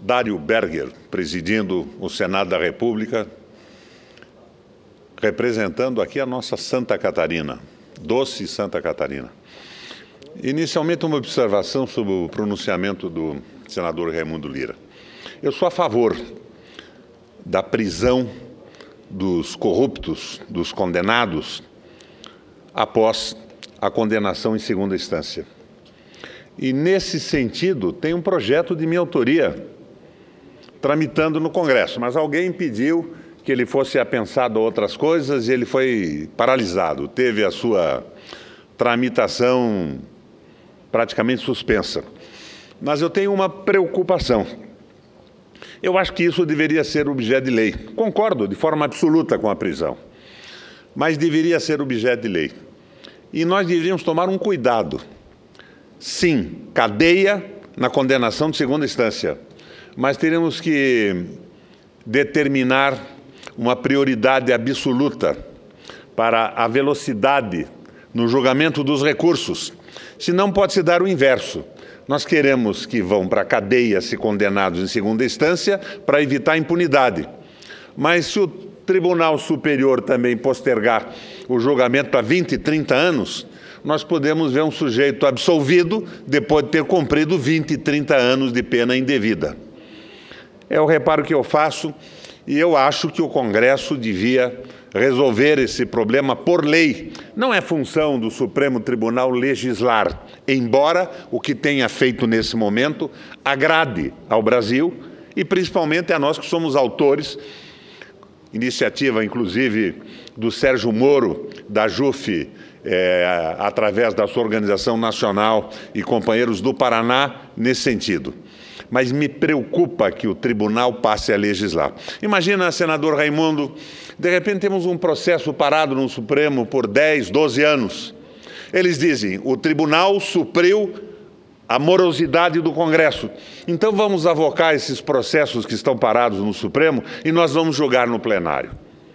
Dário Berger, presidindo o Senado da República, representando aqui a nossa Santa Catarina, doce Santa Catarina. Inicialmente, uma observação sobre o pronunciamento do senador Raimundo Lira. Eu sou a favor da prisão dos corruptos, dos condenados, após a condenação em segunda instância. E, nesse sentido, tem um projeto de minha autoria tramitando no Congresso, mas alguém impediu que ele fosse apensado a outras coisas e ele foi paralisado, teve a sua tramitação praticamente suspensa. Mas eu tenho uma preocupação. Eu acho que isso deveria ser objeto de lei. Concordo de forma absoluta com a prisão, mas deveria ser objeto de lei. E nós deveríamos tomar um cuidado. Sim, cadeia na condenação de segunda instância, mas teremos que determinar uma prioridade absoluta para a velocidade no julgamento dos recursos. Senão pode se dar o inverso. Nós queremos que vão para a cadeia se condenados em segunda instância para evitar a impunidade. Mas se o Tribunal Superior também postergar o julgamento para 20, 30 anos, nós podemos ver um sujeito absolvido depois de ter cumprido 20, 30 anos de pena indevida. É o reparo que eu faço e eu acho que o Congresso devia resolver esse problema por lei. Não é função do Supremo Tribunal legislar, embora o que tenha feito nesse momento agrade ao Brasil e principalmente a nós que somos autores, iniciativa inclusive do Sérgio Moro, da JUF, através da sua organização nacional e companheiros do Paraná, nesse sentido. Mas me preocupa que o tribunal passe a legislar. Imagina, senador Raimundo, de repente temos um processo parado no Supremo por 10, 12 anos. Eles dizem, o tribunal supriu a morosidade do Congresso. Então vamos avocar esses processos que estão parados no Supremo e nós vamos julgar no plenário.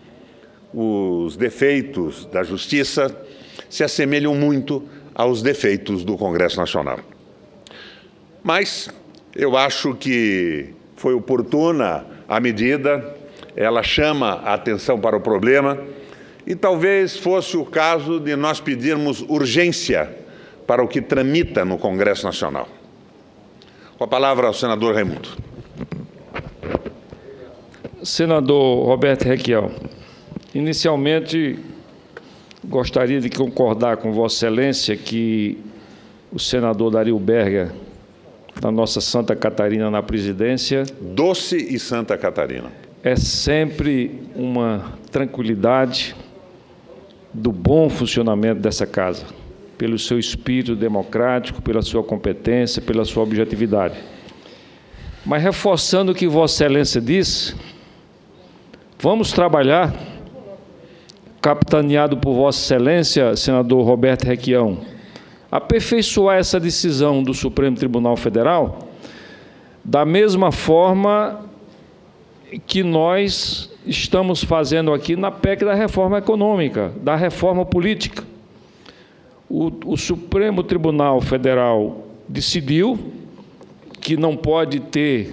Os defeitos da Justiça se assemelham muito aos defeitos do Congresso Nacional. Mas eu acho que foi oportuna a medida, ela chama a atenção para o problema e talvez fosse o caso de nós pedirmos urgência para o que tramita no Congresso Nacional. Com a palavra ao senador Raimundo. Senador Roberto Requião, inicialmente gostaria de concordar com Vossa Excelência que o senador Dário Berger, da nossa Santa Catarina na presidência. Doce e Santa Catarina. É sempre uma tranquilidade do bom funcionamento dessa casa, pelo seu espírito democrático, pela sua competência, pela sua objetividade. Mas reforçando o que Vossa Excelência disse, vamos trabalhar, capitaneado por Vossa Excelência, senador Roberto Requião, aperfeiçoar essa decisão do Supremo Tribunal Federal da mesma forma que nós estamos fazendo aqui na PEC da reforma econômica, da reforma política. O Supremo Tribunal Federal decidiu que não pode ter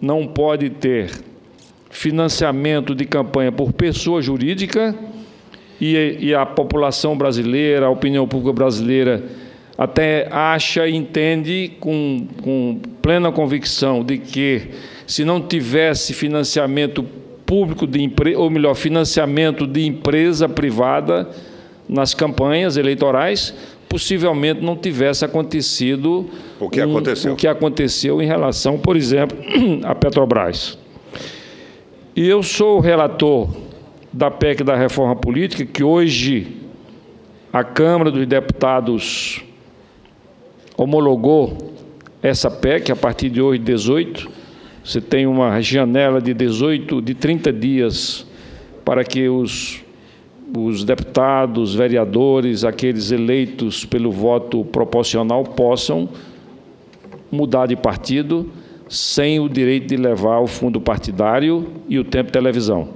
financiamento de campanha por pessoa jurídica e a população brasileira, a opinião pública brasileira até acha e entende com plena convicção de que, se não tivesse financiamento público, ou melhor, financiamento de empresa privada nas campanhas eleitorais, possivelmente não tivesse acontecido o que aconteceu em relação, por exemplo, à Petrobras. E eu sou o relator da PEC da reforma política, que hoje a Câmara dos Deputados homologou essa PEC a partir de hoje, 18. Você tem uma janela de 30 dias para que os deputados, vereadores, aqueles eleitos pelo voto proporcional possam mudar de partido sem o direito de levar o fundo partidário e o tempo de televisão.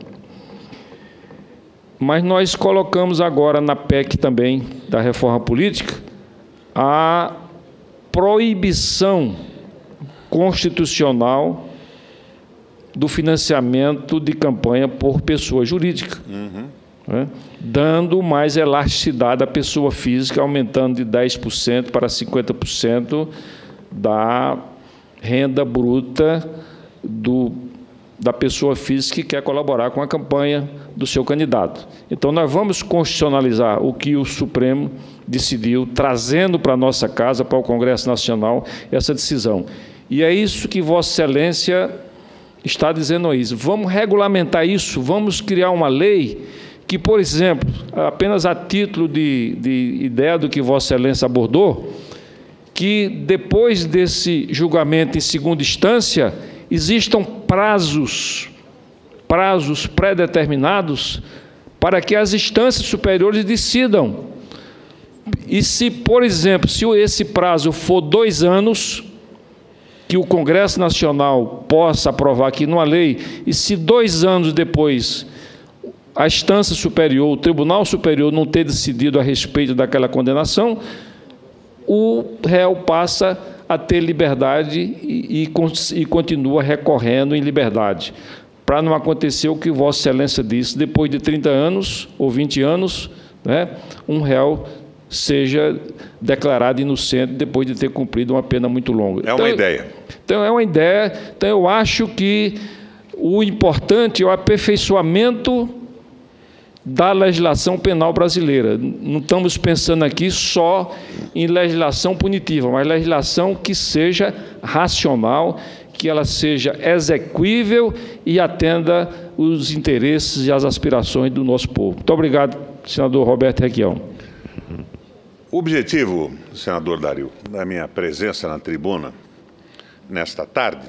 Mas nós colocamos agora na PEC também da reforma política a proibição constitucional do financiamento de campanha por pessoa jurídica, né? Dando mais elasticidade à pessoa física, aumentando de 10% para 50% da renda bruta da pessoa física que quer colaborar com a campanha do seu candidato. Então, nós vamos constitucionalizar o que o Supremo decidiu, trazendo para a nossa casa, para o Congresso Nacional, essa decisão. E é isso que Vossa Excelência está dizendo isso. Vamos regulamentar isso, vamos criar uma lei que, por exemplo, apenas a título de ideia do que Vossa Excelência abordou, que depois desse julgamento em segunda instância, existam prazos pré-determinados para que as instâncias superiores decidam. E se, por exemplo, se esse prazo for 2 anos, que o Congresso Nacional possa aprovar aqui numa lei, e se 2 anos depois a instância superior, o Tribunal Superior não ter decidido a respeito daquela condenação, o réu passa a ter liberdade e continua recorrendo em liberdade, para não acontecer o que Vossa Excelência disse, depois de 30 anos ou 20 anos, né, um réu seja declarado inocente depois de ter cumprido uma pena muito longa. É uma ideia. Então, é uma ideia. Então, eu acho que o importante é o aperfeiçoamento da legislação penal brasileira. Não estamos pensando aqui só em legislação punitiva, mas legislação que seja racional, que ela seja exequível e atenda os interesses e as aspirações do nosso povo. Muito obrigado, senador Roberto Requião. O objetivo, senador Dario, da minha presença na tribuna nesta tarde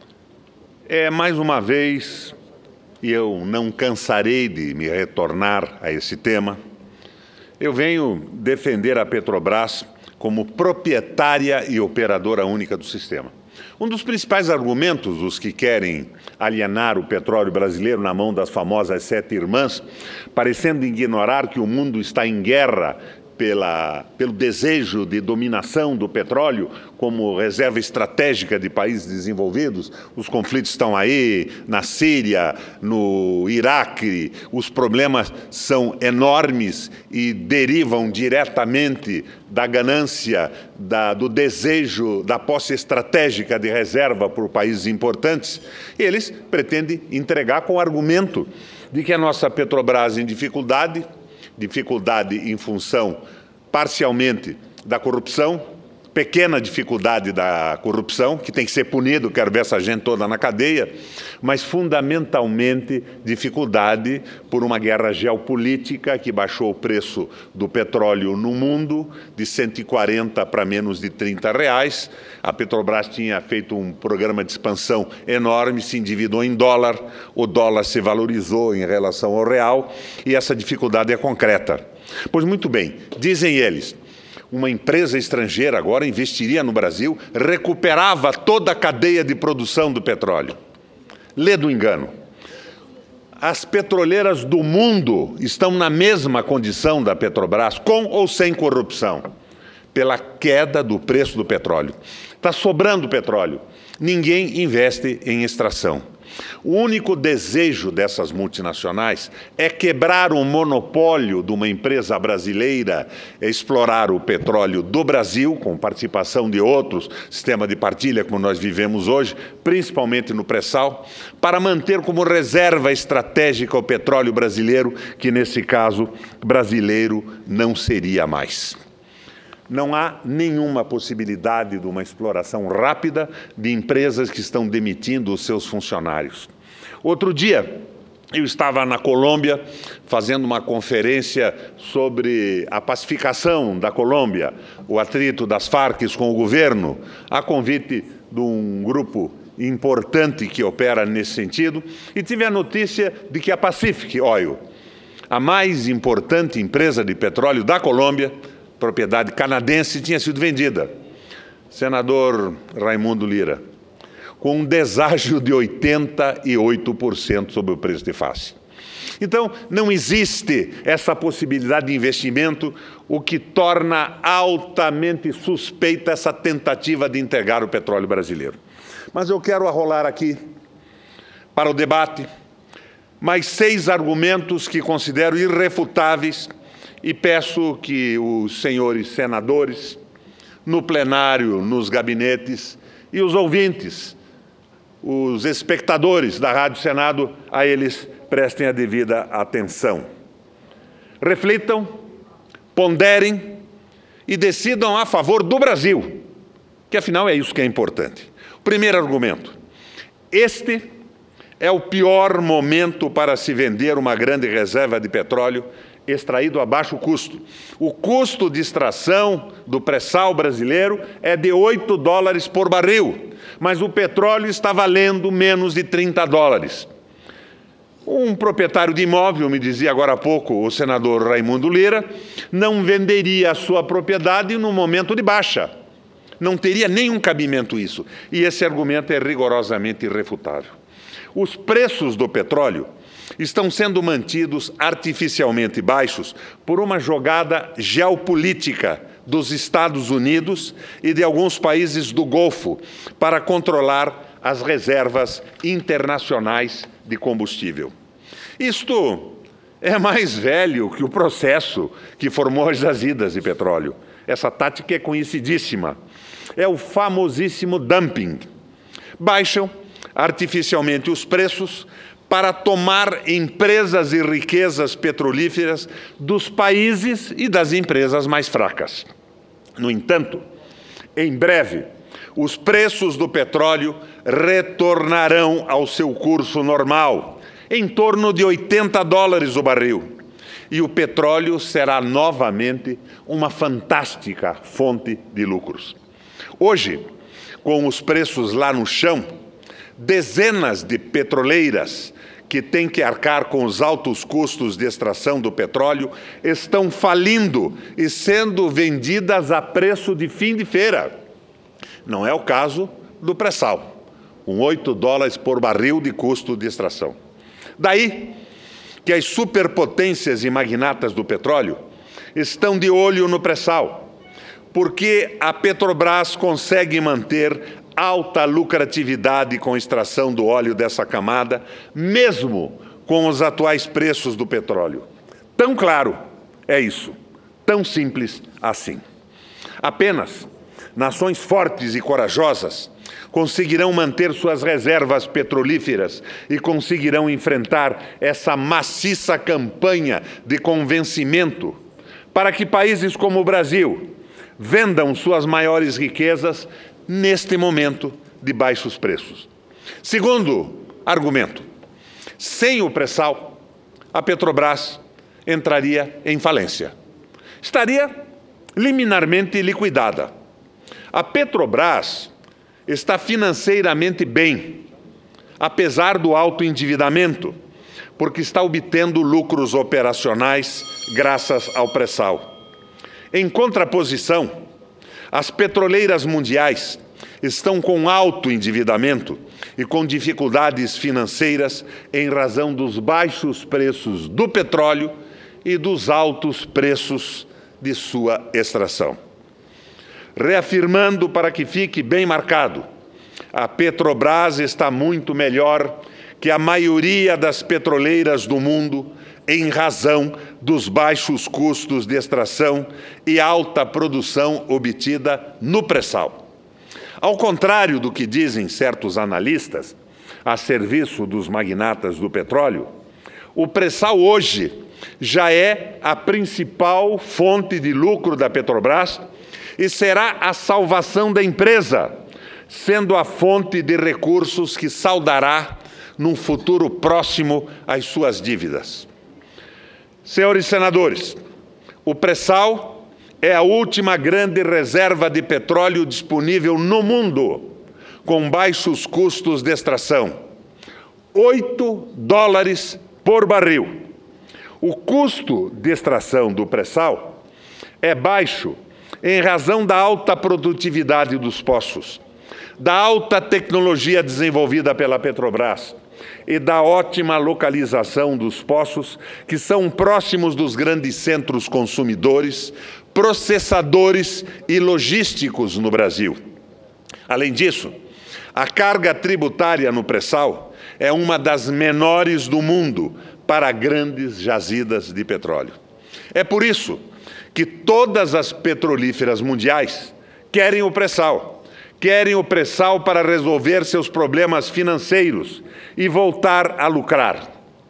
é, mais uma vez, e eu não cansarei de me retornar a esse tema, eu venho defender a Petrobras como proprietária e operadora única do sistema. Um dos principais argumentos dos que querem alienar o petróleo brasileiro na mão das famosas 7 irmãs, parecendo ignorar que o mundo está em guerra pelo desejo de dominação do petróleo como reserva estratégica de países desenvolvidos. Os conflitos estão aí, na Síria, no Iraque, os problemas são enormes e derivam diretamente da ganância, do desejo, da posse estratégica de reserva por países importantes. E eles pretendem entregar com o argumento de que a nossa Petrobras em dificuldade em função, parcialmente, da corrupção, pequena dificuldade da corrupção, que tem que ser punido, quero ver essa gente toda na cadeia, mas, fundamentalmente, dificuldade por uma guerra geopolítica que baixou o preço do petróleo no mundo de 140 para menos de R$30. A Petrobras tinha feito um programa de expansão enorme, se endividou em dólar, o dólar se valorizou em relação ao real e essa dificuldade é concreta. Pois muito bem, dizem eles, uma empresa estrangeira agora investiria no Brasil, recuperava toda a cadeia de produção do petróleo. Lê do engano. As petroleiras do mundo estão na mesma condição da Petrobras, com ou sem corrupção, pela queda do preço do petróleo. Está sobrando petróleo. Ninguém investe em extração. O único desejo dessas multinacionais é quebrar o monopólio de uma empresa brasileira, explorar o petróleo do Brasil, com participação de outros, sistema de partilha como nós vivemos hoje, principalmente no pré-sal, para manter como reserva estratégica o petróleo brasileiro, que nesse caso brasileiro não seria mais. Não há nenhuma possibilidade de uma exploração rápida de empresas que estão demitindo os seus funcionários. Outro dia, eu estava na Colômbia fazendo uma conferência sobre a pacificação da Colômbia, o atrito das Farc com o governo, a convite de um grupo importante que opera nesse sentido, e tive a notícia de que a Pacific Oil, a mais importante empresa de petróleo da Colômbia, propriedade canadense, tinha sido vendida. Senador Raimundo Lira, com um deságio de 88% sobre o preço de face. Então, não existe essa possibilidade de investimento, o que torna altamente suspeita essa tentativa de integrar o petróleo brasileiro. Mas eu quero arrolar aqui para o debate, mais 6 argumentos que considero irrefutáveis e peço que os senhores senadores, no plenário, nos gabinetes, e os ouvintes, os espectadores da Rádio Senado, a eles prestem a devida atenção. Reflitam, ponderem e decidam a favor do Brasil, que afinal é isso que é importante. O primeiro argumento: este é o pior momento para se vender uma grande reserva de petróleo extraído a baixo custo. O custo de extração do pré-sal brasileiro é de $8 por barril, mas o petróleo está valendo menos de $30. Um proprietário de imóvel, me dizia agora há pouco o senador Raimundo Lira, não venderia a sua propriedade no momento de baixa. Não teria nenhum cabimento isso. E esse argumento é rigorosamente irrefutável. Os preços do petróleo estão sendo mantidos artificialmente baixos por uma jogada geopolítica dos Estados Unidos e de alguns países do Golfo para controlar as reservas internacionais de combustível. Isto é mais velho que o processo que formou as jazidas de petróleo. Essa tática é conhecidíssima. É o famosíssimo dumping. Baixam artificialmente os preços para tomar empresas e riquezas petrolíferas dos países e das empresas mais fracas. No entanto, em breve, os preços do petróleo retornarão ao seu curso normal, em torno de $80 o barril. E o petróleo será novamente uma fantástica fonte de lucros. Hoje, com os preços lá no chão, dezenas de petroleiras que têm que arcar com os altos custos de extração do petróleo estão falindo e sendo vendidas a preço de fim de feira. Não é o caso do pré-sal, com $8 por barril de custo de extração. Daí que as superpotências e magnatas do petróleo estão de olho no pré-sal, porque a Petrobras consegue manter alta lucratividade com a extração do óleo dessa camada, mesmo com os atuais preços do petróleo. Tão claro é isso, tão simples assim. Apenas nações fortes e corajosas conseguirão manter suas reservas petrolíferas e conseguirão enfrentar essa maciça campanha de convencimento para que países como o Brasil vendam suas maiores riquezas neste momento de baixos preços. Segundo argumento: sem o pré-sal, a Petrobras entraria em falência. Estaria liminarmente liquidada. A Petrobras está financeiramente bem, apesar do alto endividamento, porque está obtendo lucros operacionais graças ao pré-sal. Em contraposição, as petroleiras mundiais estão com alto endividamento e com dificuldades financeiras em razão dos baixos preços do petróleo e dos altos preços de sua extração. Reafirmando para que fique bem marcado, a Petrobras está muito melhor que a maioria das petroleiras do mundo em razão dos baixos custos de extração e alta produção obtida no pré-sal. Ao contrário do que dizem certos analistas, a serviço dos magnatas do petróleo, o pré-sal hoje já é a principal fonte de lucro da Petrobras e será a salvação da empresa, sendo a fonte de recursos que saldará num futuro próximo as suas dívidas. Senhores senadores, o pré-sal é a última grande reserva de petróleo disponível no mundo, com baixos custos de extração. $8 por barril. O custo de extração do pré-sal é baixo em razão da alta produtividade dos poços, da alta tecnologia desenvolvida pela Petrobras e da ótima localização dos poços, que são próximos dos grandes centros consumidores, processadores e logísticos no Brasil. Além disso, A carga tributária no pré-sal é uma das menores do mundo para grandes jazidas de petróleo. É por isso que todas as petrolíferas mundiais querem o pré-sal. Querem o pré-sal para resolver seus problemas financeiros e voltar a lucrar.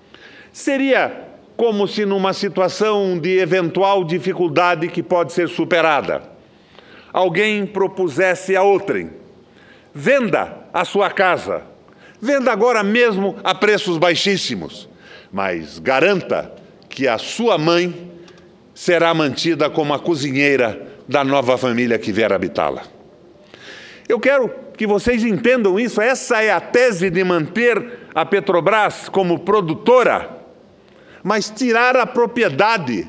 Seria como se numa situação de eventual dificuldade que pode ser superada, alguém propusesse a outrem: venda a sua casa, venda agora mesmo a preços baixíssimos, mas garanta que a sua mãe será mantida como a cozinheira da nova família que vier habitá-la. Eu quero que vocês entendam isso. Essa é a tese de manter a Petrobras como produtora, mas tirar a propriedade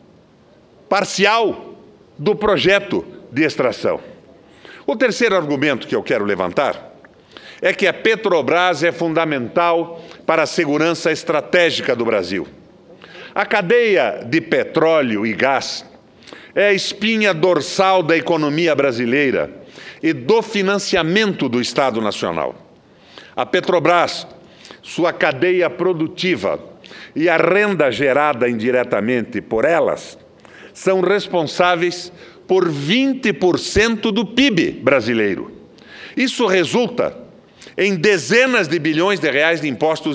parcial do projeto de extração. O terceiro argumento que eu quero levantar é que a Petrobras é fundamental para a segurança estratégica do Brasil. A cadeia de petróleo e gás é a espinha dorsal da economia brasileira e do financiamento do Estado Nacional. A Petrobras, sua cadeia produtiva e a renda gerada indiretamente por elas são responsáveis por 20% do PIB brasileiro. Isso resulta em dezenas de bilhões de reais de impostos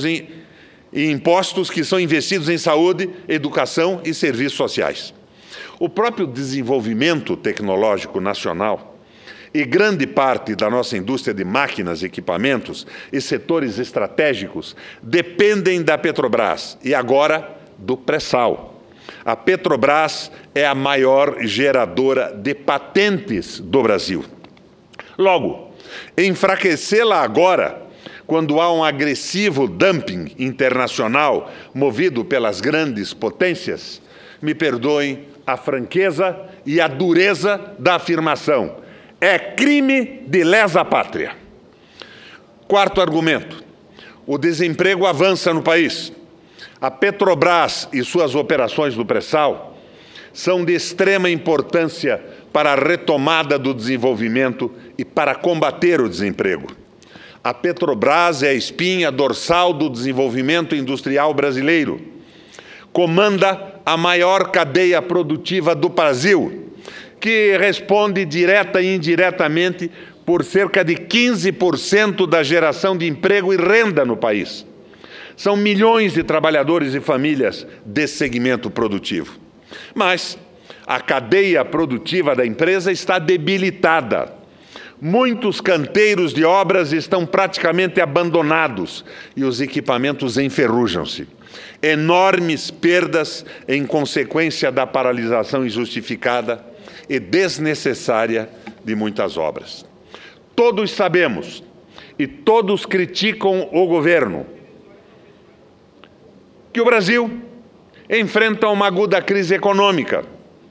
que são investidos em saúde, educação e serviços sociais. O próprio desenvolvimento tecnológico nacional e grande parte da nossa indústria de máquinas, equipamentos e setores estratégicos dependem da Petrobras e agora do pré-sal. A Petrobras é a maior geradora de patentes do Brasil. Logo, enfraquecê-la agora, quando há um agressivo dumping internacional movido pelas grandes potências, me perdoem a franqueza e a dureza da afirmação: é crime de lesa pátria. Quarto argumento: o desemprego avança no país. A Petrobras e suas operações do pré-sal são de extrema importância para a retomada do desenvolvimento e para combater o desemprego. A Petrobras é a espinha dorsal do desenvolvimento industrial brasileiro. Comanda a maior cadeia produtiva do Brasil, que responde direta e indiretamente por cerca de 15% da geração de emprego e renda no país. São milhões de trabalhadores e famílias desse segmento produtivo. Mas a cadeia produtiva da empresa está debilitada. Muitos canteiros de obras estão praticamente abandonados e os equipamentos enferrujam-se. Enormes perdas em consequência da paralisação injustificada e desnecessária de muitas obras. Todos sabemos e todos criticam o governo que o Brasil enfrenta uma aguda crise econômica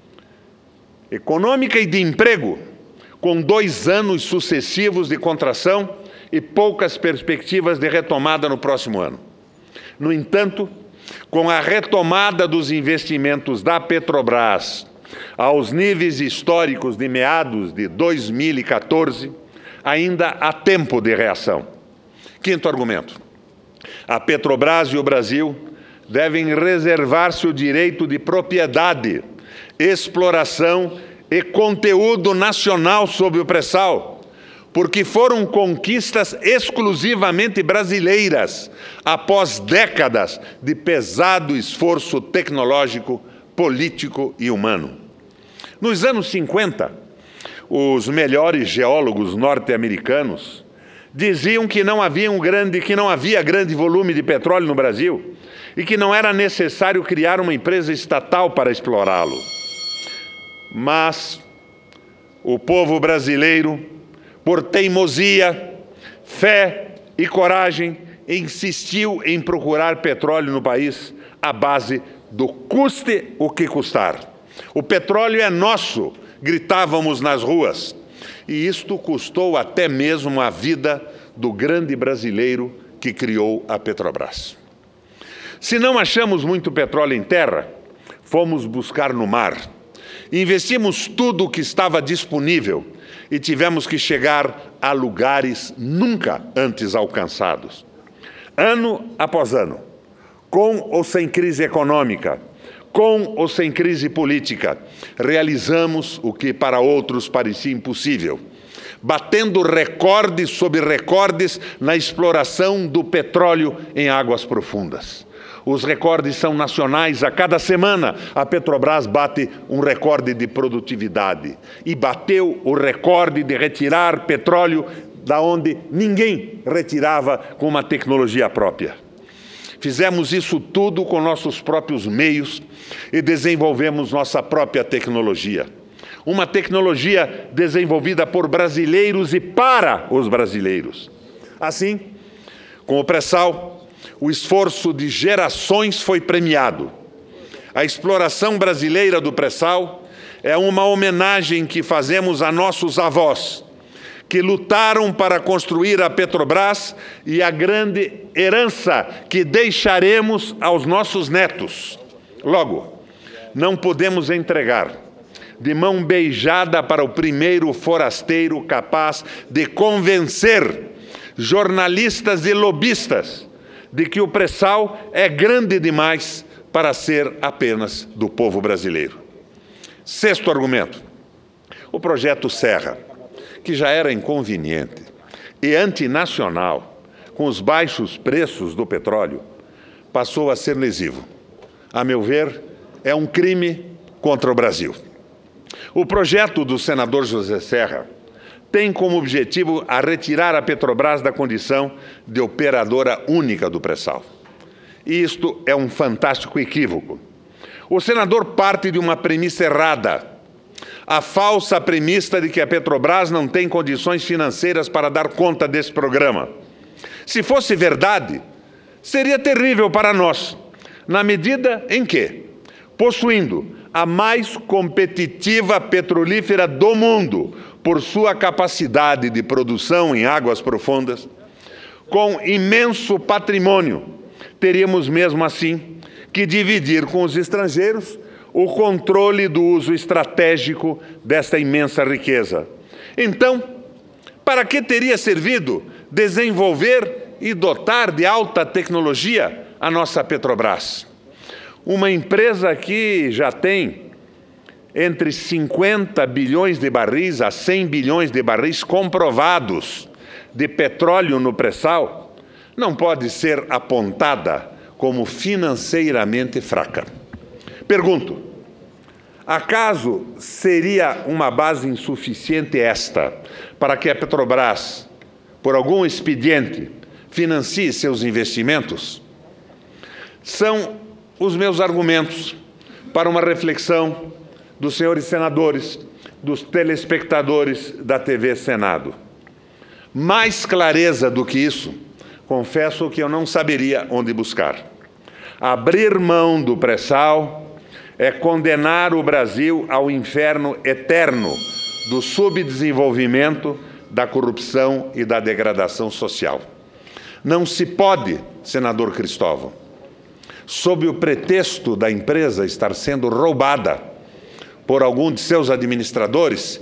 e de emprego, com 2 anos sucessivos de contração e poucas perspectivas de retomada no próximo ano. No entanto, com a retomada dos investimentos da Petrobras aos níveis históricos de meados de 2014, ainda há tempo de reação. Quinto argumento: a Petrobras e o Brasil devem reservar-se o direito de propriedade, exploração e conteúdo nacional sobre o pré-sal, porque foram conquistas exclusivamente brasileiras, após décadas de pesado esforço tecnológico, político e humano. Nos anos 50, os melhores geólogos norte-americanos diziam que não havia grande volume de petróleo no Brasil e que não era necessário criar uma empresa estatal para explorá-lo. Mas o povo brasileiro, por teimosia, fé e coragem, insistiu em procurar petróleo no país à base do custe o que custar. O petróleo é nosso, gritávamos nas ruas, e isto custou até mesmo a vida do grande brasileiro que criou a Petrobras. Se não achamos muito petróleo em terra, fomos buscar no mar. Investimos tudo o que estava disponível e tivemos que chegar a lugares nunca antes alcançados. Ano após ano, com ou sem crise econômica, com ou sem crise política, realizamos o que para outros parecia impossível, batendo recordes sobre recordes na exploração do petróleo em águas profundas. Os recordes são nacionais. A cada semana, a Petrobras bate um recorde de produtividade e bateu o recorde de retirar petróleo da onde ninguém retirava com uma tecnologia própria. Fizemos isso tudo com nossos próprios meios e desenvolvemos nossa própria tecnologia. Uma tecnologia desenvolvida por brasileiros e para os brasileiros. Assim, com o pré-sal, o esforço de gerações foi premiado. A exploração brasileira do pré-sal é uma homenagem que fazemos a nossos avós, que lutaram para construir a Petrobras e a grande herança que deixaremos aos nossos netos. Logo, não podemos entregar de mão beijada para o primeiro forasteiro capaz de convencer jornalistas e lobistas de que o pré-sal é grande demais para ser apenas do povo brasileiro. Sexto argumento, o projeto Serra, que já era inconveniente e antinacional, com os baixos preços do petróleo, passou a ser lesivo. A meu ver, é um crime contra o Brasil. O projeto do senador José Serra tem como objetivo a retirar a Petrobras da condição de operadora única do pré-sal. E isto é um fantástico equívoco. O senador parte de uma premissa errada, a falsa premissa de que a Petrobras não tem condições financeiras para dar conta desse programa. Se fosse verdade, seria terrível para nós, na medida em que, possuindo a mais competitiva petrolífera do mundo, por sua capacidade de produção em águas profundas, com imenso patrimônio, teríamos mesmo assim que dividir com os estrangeiros o controle do uso estratégico desta imensa riqueza. Então, para que teria servido desenvolver e dotar de alta tecnologia a nossa Petrobras? Uma empresa que já tem entre 50 bilhões de barris a 100 bilhões de barris comprovados de petróleo no pré-sal, não pode ser apontada como financeiramente fraca. Pergunto, acaso seria uma base insuficiente esta para que a Petrobras, por algum expediente, financie seus investimentos? São os meus argumentos para uma reflexão dos senhores senadores, dos telespectadores da TV Senado. Mais clareza do que isso, confesso que eu não saberia onde buscar. Abrir mão do pré-sal é condenar o Brasil ao inferno eterno do subdesenvolvimento, da corrupção e da degradação social. Não se pode, senador Cristóvão, sob o pretexto da empresa estar sendo roubada por algum de seus administradores,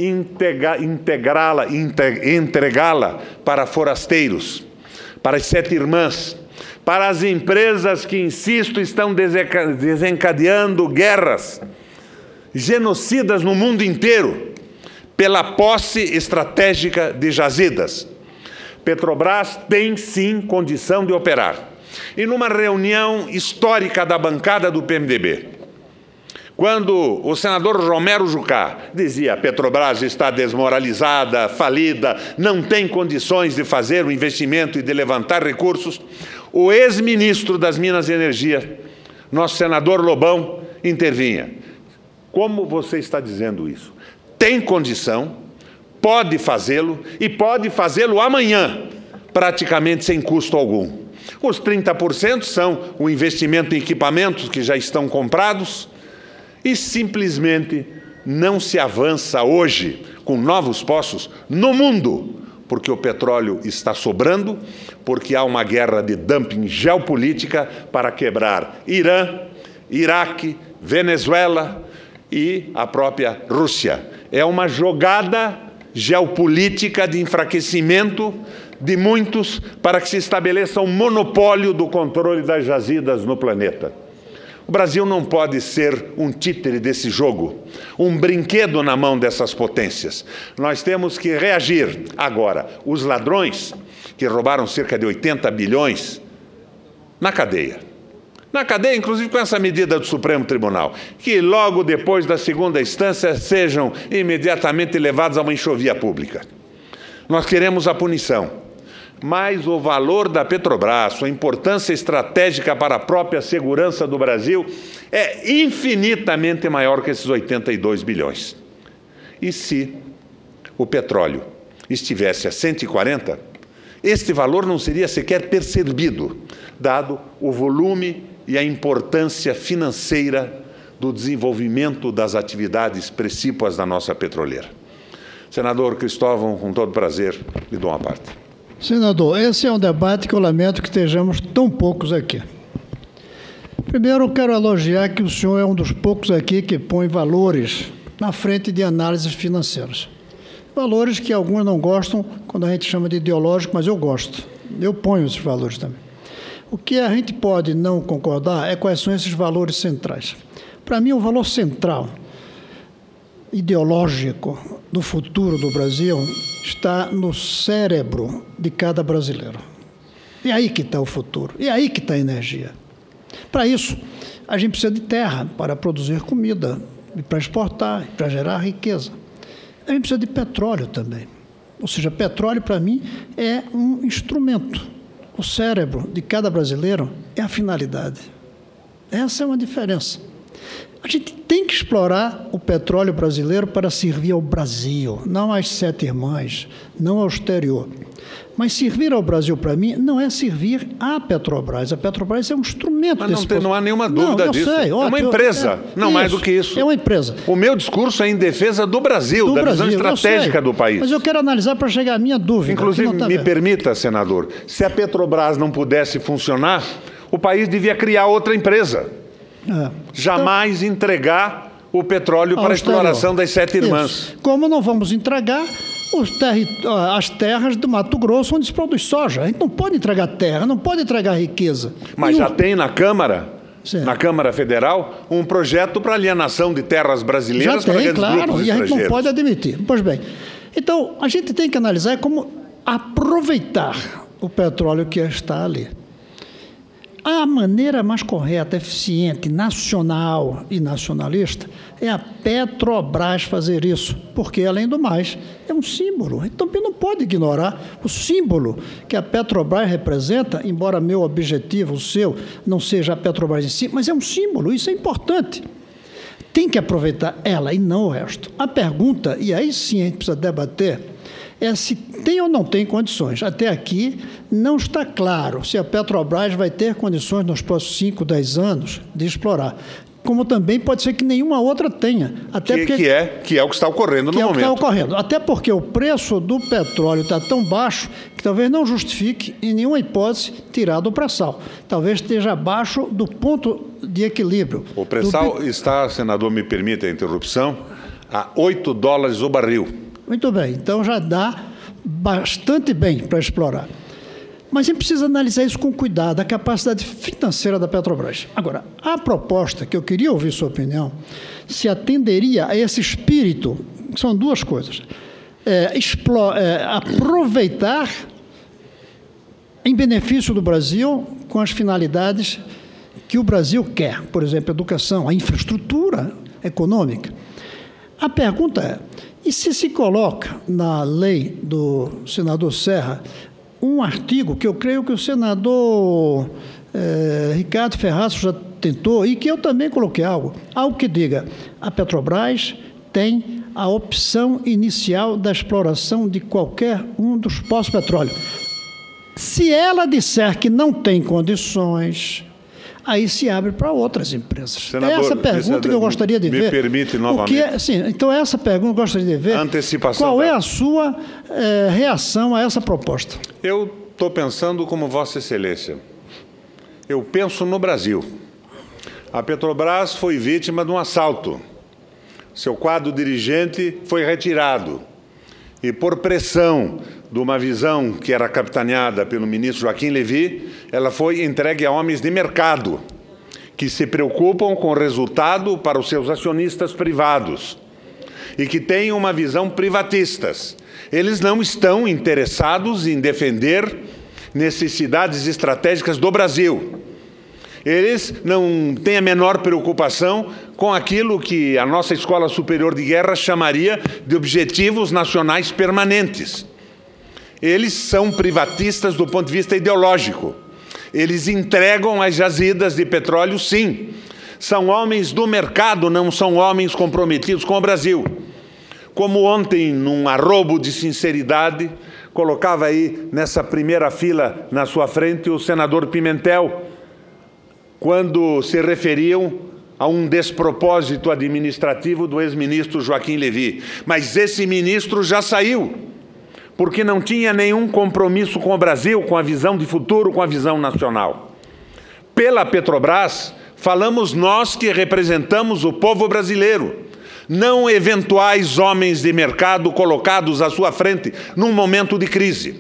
entregá-la para forasteiros, para as 7 irmãs, para as empresas que, insisto, estão desencadeando guerras genocidas no mundo inteiro, pela posse estratégica de jazidas. Petrobras tem, sim, condição de operar. E numa reunião histórica da bancada do PMDB, quando o senador Romero Jucá dizia: Petrobras está desmoralizada, falida, não tem condições de fazer o investimento e de levantar recursos, o ex-ministro das Minas e Energia, nosso senador Lobão, intervinha. Como você está dizendo isso? Tem condição, pode fazê-lo e pode fazê-lo amanhã, praticamente sem custo algum. Os 30% são o investimento em equipamentos que já estão comprados, e simplesmente não se avança hoje com novos poços no mundo, porque o petróleo está sobrando, porque há uma guerra de dumping geopolítica para quebrar Irã, Iraque, Venezuela e a própria Rússia. É uma jogada geopolítica de enfraquecimento de muitos para que se estabeleça um monopólio do controle das jazidas no planeta. O Brasil não pode ser um títere desse jogo, um brinquedo na mão dessas potências. Nós temos que reagir agora. Os ladrões que roubaram cerca de 80 bilhões na cadeia. Na cadeia, inclusive com essa medida do Supremo Tribunal, que logo depois da segunda instância sejam imediatamente levados a uma enxovia pública. Nós queremos a punição, mas o valor da Petrobras, sua importância estratégica para a própria segurança do Brasil, é infinitamente maior que esses 82 bilhões. E se o petróleo estivesse a 140, este valor não seria sequer percebido, dado o volume e a importância financeira do desenvolvimento das atividades precípuas da nossa petroleira. Senador Cristóvão, com todo prazer, lhe dou uma parte. Senador, esse é um debate que eu lamento que estejamos tão poucos aqui. Primeiro, eu quero elogiar que o senhor é um dos poucos aqui que põe valores na frente de análises financeiras. Valores que alguns não gostam, quando a gente chama de ideológico, mas eu gosto. Eu ponho esses valores também. O que a gente pode não concordar é quais são esses valores centrais. Para mim, o valor central, ideológico, do futuro do Brasil está no cérebro de cada brasileiro. E aí que está o futuro, e aí que está a energia. Para isso, a gente precisa de terra para produzir comida, e para exportar, para gerar riqueza. A gente precisa de petróleo também. Ou seja, petróleo, para mim, é um instrumento. O cérebro de cada brasileiro é a finalidade. Essa é uma diferença. A gente tem que explorar o petróleo brasileiro para servir ao Brasil, não às 7 irmãs, não ao exterior. Mas servir ao Brasil, para mim, não é servir à Petrobras. A Petrobras é um instrumento desse processo. Não há nenhuma dúvida disso. Sei, é uma empresa, não mais do que isso. É uma empresa. O meu discurso é em defesa do Brasil, da visão estratégica do país. Mas eu quero analisar para chegar à minha dúvida. Inclusive, me permita, senador, se a Petrobras não pudesse funcionar, o país devia criar outra empresa. Jamais entregar o petróleo para a exploração das 7 irmãs. Isso. Como não vamos entregar as terras do Mato Grosso onde se produz soja? A gente não pode entregar terra, não pode entregar riqueza. Mas já tem na Câmara, na Câmara Federal, um projeto para alienação de terras brasileiras para grandes grupos estrangeiros. E a gente não pode admitir. Pois bem, então a gente tem que analisar como aproveitar o petróleo que está ali. A maneira mais correta, eficiente, nacional e nacionalista é a Petrobras fazer isso, porque, além do mais, é um símbolo. Então, não pode ignorar o símbolo que a Petrobras representa, embora meu objetivo, o seu, não seja a Petrobras em si, mas é um símbolo, isso é importante. Tem que aproveitar ela e não o resto. A pergunta, e aí sim a gente precisa debater, é se tem ou não tem condições. Até aqui não está claro se a Petrobras vai ter condições nos próximos 5, 10 anos de explorar. Como também pode ser que nenhuma outra tenha. Até que é o que está ocorrendo no momento. Está ocorrendo. Até porque o preço do petróleo está tão baixo que talvez não justifique, em nenhuma hipótese, tirar do pré-sal. Talvez esteja abaixo do ponto de equilíbrio. O pré-sal está, senador, me permite a interrupção, a $8 o barril. Muito bem, então já dá bastante bem para explorar. Mas a gente precisa analisar isso com cuidado, a capacidade financeira da Petrobras. Agora, a proposta, que eu queria ouvir sua opinião, se atenderia a esse espírito, são duas coisas. Aproveitar em benefício do Brasil com as finalidades que o Brasil quer, por exemplo, a educação, a infraestrutura econômica. A pergunta é, e se coloca na lei do senador Serra um artigo que eu creio que o senador Ricardo Ferraz já tentou e que eu também coloquei algo que diga a Petrobras tem a opção inicial da exploração de qualquer um dos poços de petróleo. Se ela disser que não tem condições, aí se abre para outras empresas. Senador, essa pergunta que eu gostaria de ver. Me permite novamente. Então, essa pergunta eu gostaria de ver. Antecipação. Qual é a sua reação a essa proposta? Eu estou pensando como Vossa Excelência. Eu penso no Brasil. A Petrobras foi vítima de um assalto. Seu quadro dirigente foi retirado. e por pressão de uma visão que era capitaneada pelo ministro Joaquim Levy, ela foi entregue a homens de mercado, que se preocupam com o resultado para os seus acionistas privados e que têm uma visão privatistas. Eles não estão interessados em defender necessidades estratégicas do Brasil. Eles não têm a menor preocupação com aquilo que a nossa Escola Superior de Guerra chamaria de objetivos nacionais permanentes. Eles são privatistas do ponto de vista ideológico. Eles entregam as jazidas de petróleo, sim. São homens do mercado, não são homens comprometidos com o Brasil. Como ontem, num arrobo de sinceridade, colocava aí nessa primeira fila na sua frente o senador Pimentel, quando se referiam a um despropósito administrativo do ex-ministro Joaquim Levy. Mas esse ministro já saiu, porque não tinha nenhum compromisso com o Brasil, com a visão de futuro, com a visão nacional. Pela Petrobras, falamos nós que representamos o povo brasileiro, não eventuais homens de mercado colocados à sua frente num momento de crise.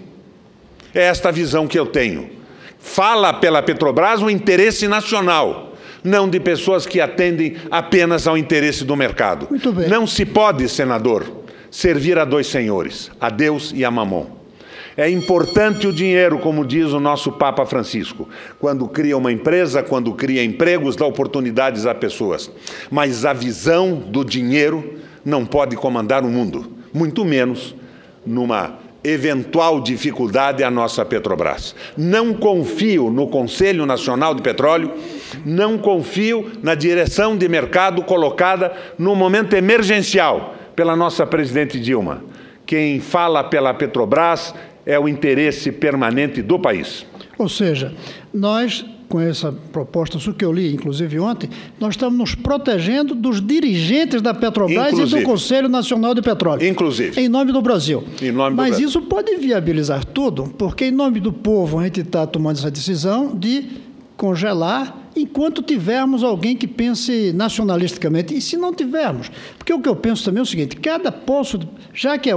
É esta a visão que eu tenho. Fala pela Petrobras o interesse nacional, não de pessoas que atendem apenas ao interesse do mercado. Muito bem. Não se pode, senador, servir a dois senhores, a Deus e a Mamon. É importante o dinheiro, como diz o nosso Papa Francisco, quando cria uma empresa, quando cria empregos, dá oportunidades a pessoas. Mas a visão do dinheiro não pode comandar o mundo, muito menos numa eventual dificuldade à nossa Petrobras. Não confio no Conselho Nacional de Petróleo, não confio na direção de mercado colocada no momento emergencial pela nossa presidente Dilma. Quem fala pela Petrobras é o interesse permanente do país. Ou seja, nós, com essa proposta, isso que eu li, inclusive ontem, nós estamos nos protegendo dos dirigentes da Petrobras e do Conselho Nacional de Petróleo. Inclusive. Em nome do Brasil. Mas Brasil. isso pode viabilizar tudo, porque em nome do povo a gente está tomando essa decisão de congelar enquanto tivermos alguém que pense nacionalisticamente. E se não tivermos? Porque o que eu penso também é o seguinte, cada poço, já que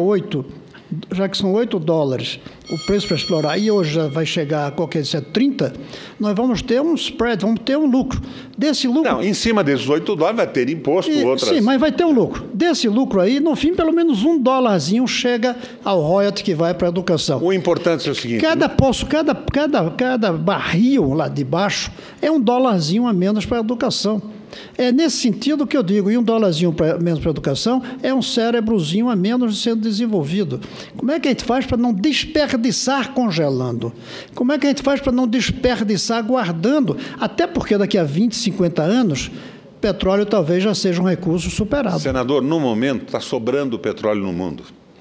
são $8 o preço para explorar, e hoje já vai chegar a qualquer dia 30, nós vamos ter um spread, vamos ter um lucro. Desse lucro... Não, em cima desses $8 vai ter imposto, outras... Sim, mas vai ter um lucro. Desse lucro aí, no fim, pelo menos $1 chega ao royalty que vai para a educação. O importante é o seguinte... Cada poço, cada barril lá de baixo é $1 a menos para a educação. É nesse sentido que eu digo, e $1 menos para a educação é um cérebrozinho a menos sendo desenvolvido. Como é que a gente faz para não desperdiçar congelando? Como é que a gente faz para não desperdiçar guardando? Até porque daqui a 20, 50 anos, petróleo talvez já seja um recurso superado. Senador, no momento está sobrando petróleo no mundo.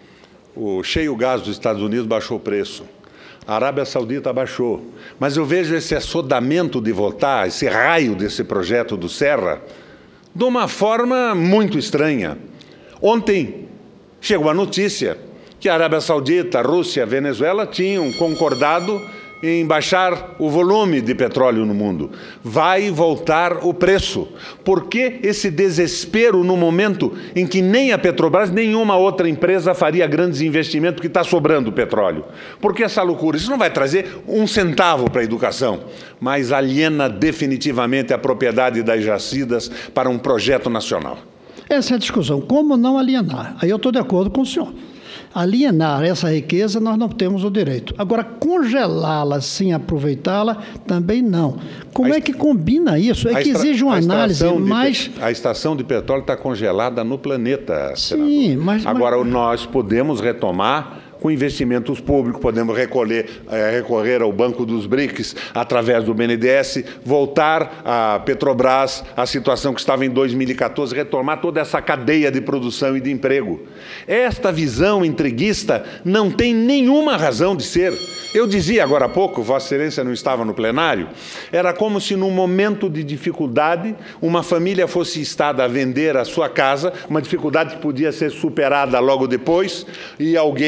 O shale gas dos Estados Unidos baixou o preço. A Arábia Saudita baixou. Mas eu vejo esse assodamento de votar, esse raio desse projeto do Serra, de uma forma muito estranha. Ontem chegou a notícia que a Arábia Saudita, a Rússia, a Venezuela tinham concordado em baixar o volume de petróleo no mundo. Vai voltar o preço. Por que esse desespero no momento em que nem a Petrobras, nenhuma outra empresa faria grandes investimentos porque está sobrando petróleo? Por que essa loucura? Isso não vai trazer um centavo para a educação, mas aliena definitivamente a propriedade das jazidas para um projeto nacional. Essa é a discussão. Como não alienar? Aí eu estou de acordo com o senhor. Alienar essa riqueza, nós não temos o direito. Agora, congelá-la sem aproveitá-la, também não. Como é que combina isso? É que exige uma análise mais... A estação de petróleo está congelada no planeta, senador. Sim, mas... Agora, nós podemos retomar com investimentos públicos, podemos recorrer ao Banco dos BRICS através do BNDES, voltar a Petrobras, a situação que estava em 2014, retomar toda essa cadeia de produção e de emprego. Esta visão entreguista não tem nenhuma razão de ser. Eu dizia agora há pouco, Vossa Excelência não estava no plenário, era como se num momento de dificuldade uma família fosse instada a vender a sua casa, uma dificuldade que podia ser superada logo depois, e alguém dissesse: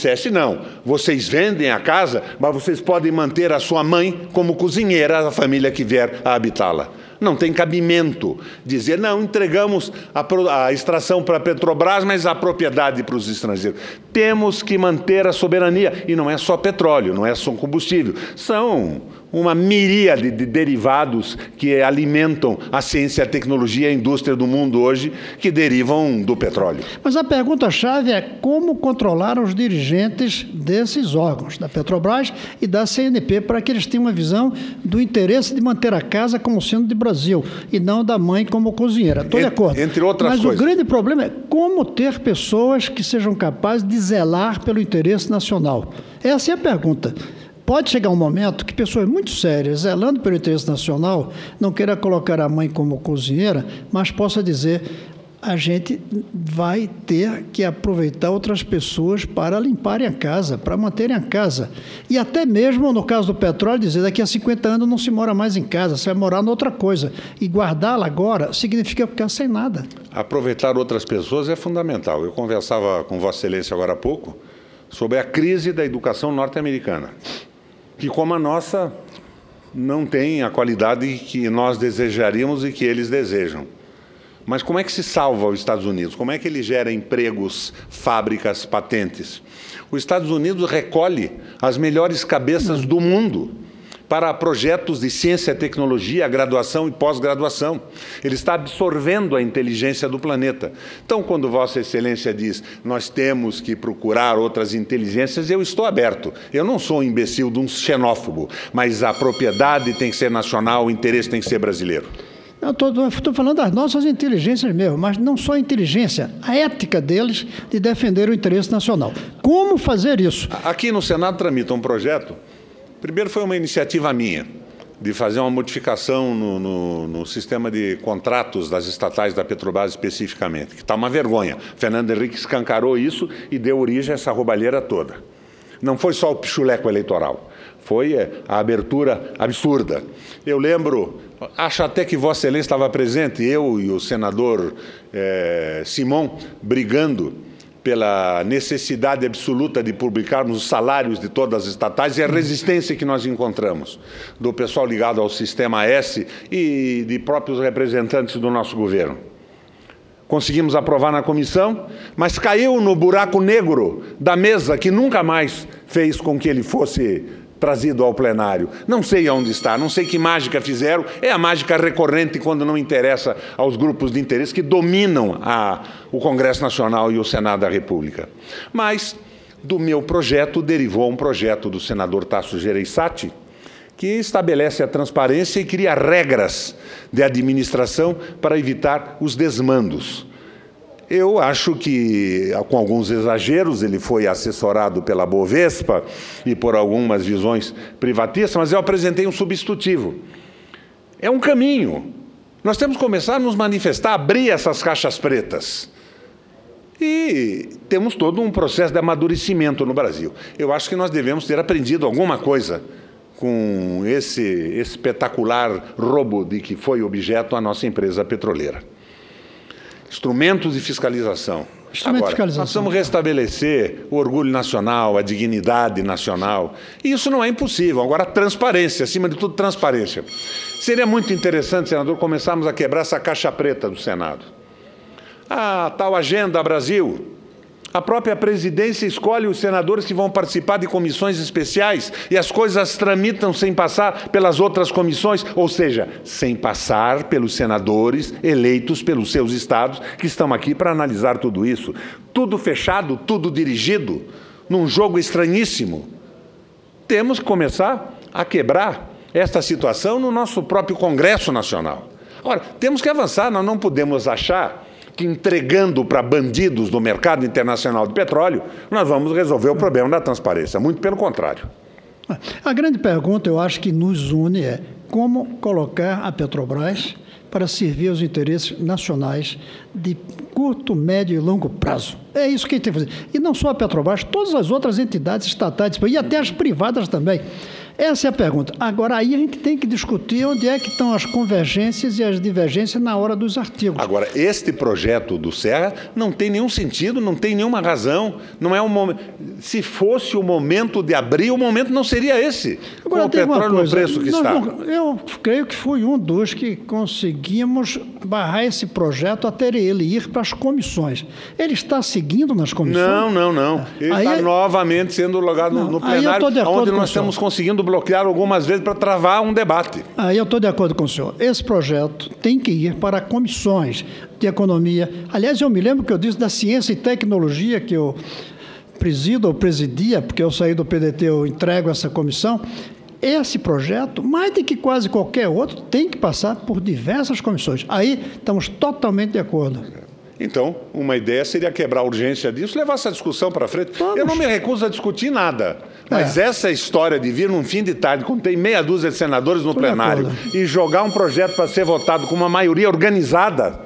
dissesse, não, vocês vendem a casa, mas vocês podem manter a sua mãe como cozinheira, a família que vier a habitá-la. Não tem cabimento dizer, não, entregamos a extração para a Petrobras, mas a propriedade para os estrangeiros. Temos que manter a soberania. E não é só petróleo, não é só combustível. São uma miríade de derivados que alimentam a ciência, a tecnologia e a indústria do mundo hoje, que derivam do petróleo. Mas a pergunta-chave é como controlar os dirigentes desses órgãos, da Petrobras e da CNP, para que eles tenham uma visão do interesse de manter a casa como sendo de Brasil e não da mãe como cozinheira. Estou de acordo. Entre outras coisas. Mas o grande problema é como ter pessoas que sejam capazes de zelar pelo interesse nacional. Essa é a pergunta. Pode chegar um momento que pessoas muito sérias, zelando pelo interesse nacional, não queira colocar a mãe como cozinheira, mas possa dizer, a gente vai ter que aproveitar outras pessoas para limparem a casa, para manterem a casa. E até mesmo, no caso do petróleo, dizer, daqui a 50 anos não se mora mais em casa, você vai morar em outra coisa. E guardá-la agora significa ficar sem nada. Aproveitar outras pessoas é fundamental. Eu conversava com Vossa Excelência agora há pouco sobre a crise da educação norte-americana, que, como a nossa, não tem a qualidade que nós desejaríamos e que eles desejam. Mas como é que se salva os Estados Unidos? Como é que ele gera empregos, fábricas, patentes? Os Estados Unidos recolhe as melhores cabeças do mundo para projetos de ciência, tecnologia, graduação e pós-graduação. Ele está absorvendo a inteligência do planeta. Então, quando Vossa Excelência diz nós temos que procurar outras inteligências, eu estou aberto. Eu não sou um imbecil de um xenófobo, mas a propriedade tem que ser nacional, o interesse tem que ser brasileiro. Estou falando das nossas inteligências mesmo, mas não só a inteligência, a ética deles de defender o interesse nacional. Como fazer isso? Aqui no Senado tramita um projeto. Primeiro foi uma iniciativa minha, de fazer uma modificação no sistema de contratos das estatais da Petrobras especificamente, que está uma vergonha. Fernando Henrique escancarou isso e deu origem a essa roubalheira toda. Não foi só o pichuleco eleitoral, foi a abertura absurda. Eu lembro, acho até que Vossa Excelência estava presente, eu e o senador Simão, brigando pela necessidade absoluta de publicarmos os salários de todas as estatais e a resistência que nós encontramos do pessoal ligado ao Sistema S e de próprios representantes do nosso governo. Conseguimos aprovar na comissão, mas caiu no buraco negro da mesa que nunca mais fez com que ele fosse trazido ao plenário. Não sei onde está, não sei que mágica fizeram, é a mágica recorrente quando não interessa aos grupos de interesse que dominam o Congresso Nacional e o Senado da República. Mas do meu projeto derivou um projeto do senador Tasso Gereissati, que estabelece a transparência e cria regras de administração para evitar os desmandos. Eu acho que, com alguns exageros, ele foi assessorado pela Bovespa e por algumas visões privatistas, mas eu apresentei um substitutivo. É um caminho. Nós temos que começar a nos manifestar, abrir essas caixas pretas. E temos todo um processo de amadurecimento no Brasil. Eu acho que nós devemos ter aprendido alguma coisa com esse espetacular roubo de que foi objeto a nossa empresa petroleira. Instrumentos de fiscalização. Agora, nós precisamos restabelecer o orgulho nacional, a dignidade nacional. E isso não é impossível. Agora, transparência, acima de tudo, transparência. Seria muito interessante, senador, começarmos a quebrar essa caixa preta do Senado. A tal Agenda Brasil. A própria presidência escolhe os senadores que vão participar de comissões especiais e as coisas tramitam sem passar pelas outras comissões, ou seja, sem passar pelos senadores eleitos pelos seus estados que estão aqui para analisar tudo isso. Tudo fechado, tudo dirigido, num jogo estranhíssimo. Temos que começar a quebrar esta situação no nosso próprio Congresso Nacional. Ora, temos que avançar, nós não podemos achar que entregando para bandidos do mercado internacional de petróleo, nós vamos resolver o problema da transparência. Muito pelo contrário. A grande pergunta, eu acho que nos une, é como colocar a Petrobras para servir aos interesses nacionais de curto, médio e longo prazo. É isso que a gente tem que fazer. E não só a Petrobras, todas as outras entidades estatais, e até as privadas também. Essa é a pergunta. Agora, aí a gente tem que discutir onde é que estão as convergências e as divergências na hora dos artigos. Agora, este projeto do Serra não tem nenhum sentido, não tem nenhuma razão, não é um momento. Se fosse o momento de abrir, o momento não seria esse. Agora, com o petróleo no preço que está. Eu creio que fui um dos que conseguimos barrar esse projeto até ele ir para as comissões. Ele está seguindo nas comissões? Não. Ele está novamente sendo logado no plenário, onde nós estamos conseguindo bloquear algumas vezes para travar um debate. Aí eu estou de acordo com o senhor. Esse projeto tem que ir para comissões de economia. Aliás, eu me lembro que eu disse da ciência e tecnologia, que eu presido ou presidia, porque eu saí do PDT, eu entrego essa comissão. Esse projeto, mais do que quase qualquer outro, tem que passar por diversas comissões. Aí estamos totalmente de acordo. Então, uma ideia seria quebrar a urgência disso, levar essa discussão para frente. Eu não me recuso a discutir nada, mas essa história de vir num fim de tarde, quando tem meia dúzia de senadores no plenário, e jogar um projeto para ser votado com uma maioria organizada,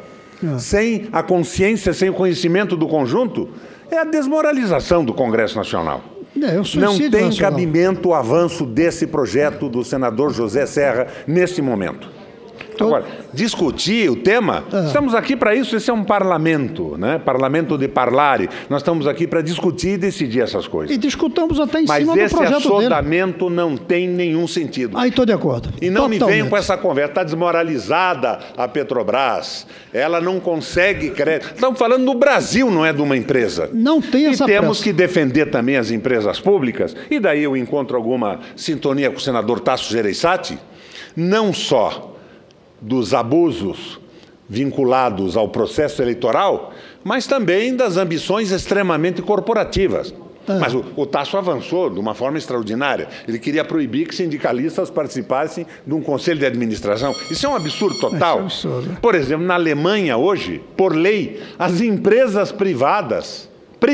sem a consciência, sem o conhecimento do conjunto, é a desmoralização do Congresso Nacional. Não tem cabimento o avanço desse projeto do senador José Serra neste momento. Agora, discutir o tema, estamos aqui para isso, esse é um parlamento, né? Parlamento de parlare. Nós estamos aqui para discutir e decidir essas coisas. E discutamos até em cima do projeto dele. Mas esse assodamento não tem nenhum sentido. Aí estou de acordo. E não me venham com essa conversa, está desmoralizada a Petrobras, ela não consegue crédito. Estamos falando do Brasil, não é de uma empresa. Não tem essa pressa. E temos que defender também as empresas públicas, e daí eu encontro alguma sintonia com o senador Tasso Gereissati, não só dos abusos vinculados ao processo eleitoral, mas também das ambições extremamente corporativas. Mas o Tasso avançou de uma forma extraordinária. Ele queria proibir que sindicalistas participassem de um conselho de administração. Isso é um absurdo total. É um absurdo. Por exemplo, na Alemanha hoje, por lei, as empresas privadas,